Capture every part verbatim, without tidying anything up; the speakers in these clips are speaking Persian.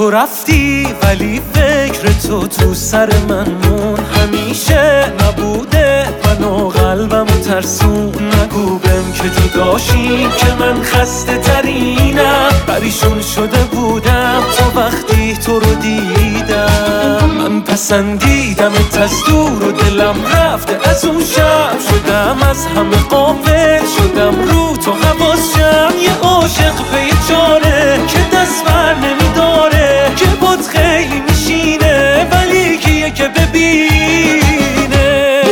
تو رفتی ولی فکر تو تو سر من مون، همیشه نبوده منو قلبمو ترسون. نگو بهم که جداشیم که من خسته ترینم، پریشون شده بودم تا وقتی تو رو دیدم. من پسندیدمت از دور و دلم رفته از اون شب، شدم از همه غافل، شدم رو تو حواسم. یه عاشق پی چاره که دست بر نمیداره، که بود خیلی میشینه ولی کیه که ببینه.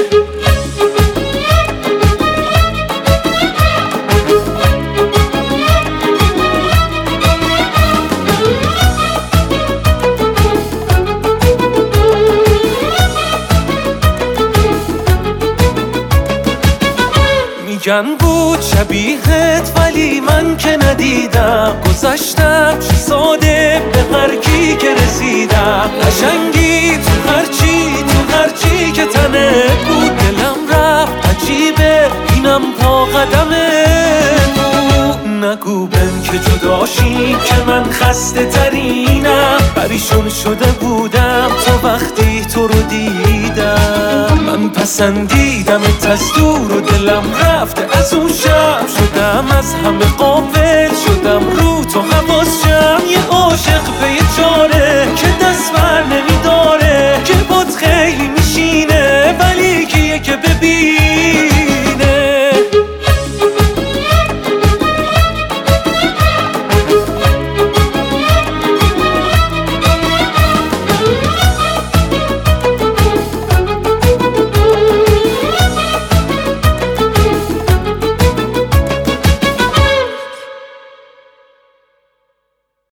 میگن بود شبیهت ولی من که ندیدم، گذشتم چه ساده به هر کی که رسیدم. قشنگی تو هرچی تو هرچی که تنه بود، دلم رفت عجیبه اینم پا قدمه بود. نگو بهم که جداشیم که من خسته ترینم، پریشون شده بودم تا وقتی تو رو دیدم. من پسندیدمت از دور و دلم رفته از اون شب، شدم از همه غافل، شدم رو تو حواسم. یه عاشق پی چاره که دست بر نمی